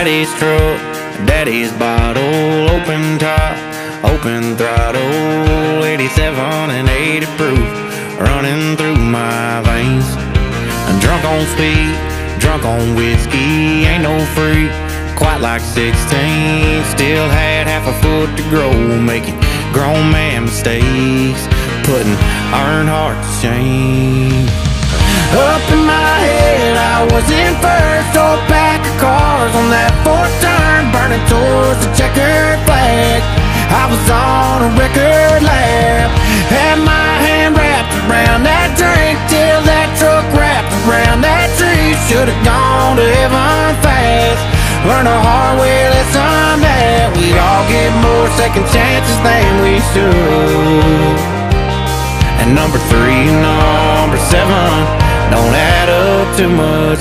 Daddy's truck, daddy's bottle, open top, open throttle, 87 and 80 proof, running through my veins. I'm drunk on speed, drunk on whiskey, ain't no freak, quite like 16. Still had half a foot to grow, making grown man mistakes, putting Earnhardt to shame. Up in my head, I was in first, old pack of cars on that fourth turn, burning towards the checkered flag. I was on a record lap, had my hand wrapped around that drink till that truck wrapped around that tree. Should've gone to heaven fast, learned a hard way lesson that we all get more second chances than we should. And number 3 and number 7 don't add up to much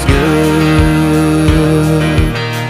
good.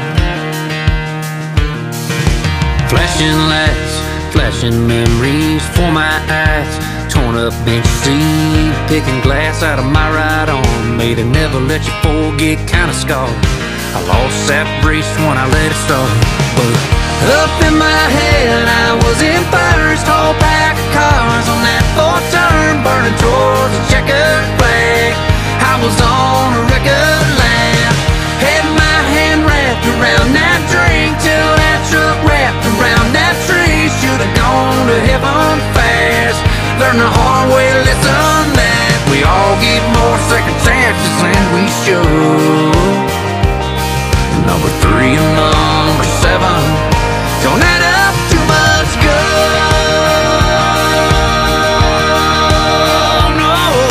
Flashing lights, flashing memories for my eyes, torn up bench seat, picking glass out of my right arm, made a never let you forget kind of scar. I lost that brace when I let it start. But up in my head, I was in first, whole pack of cars on that fourth turn, burning towards the checkered flag. I was on a record lap, had my hand wrapped around that drink till that truck wrapped around that tree. Should've gone to heaven fast, learned the hard way lesson that we all get more second chances than we should. Number 3 and number 7 don't add up too much good, no.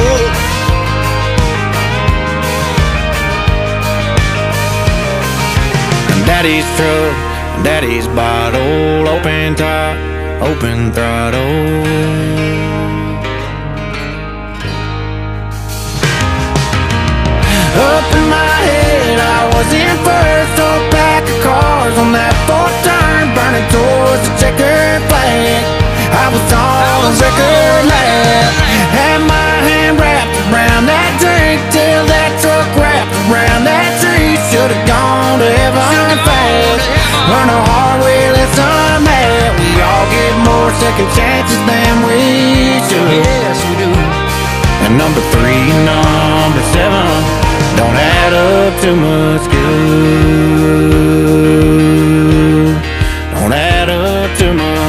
Daddy's truck, daddy's bottle, open top, open throttle. Up in my head, I was in first, old pack of cars on that fourth turn, burning towards the checkered flag. I was on a record lap, had my hand wrapped around that drink till that truck wrapped around that tree. Should've gone to heaven fast, learn a hard way lesson that we all get more second chances than we should. Yes, we do. And number 3, number 7 don't add up too much good. Don't add up too much.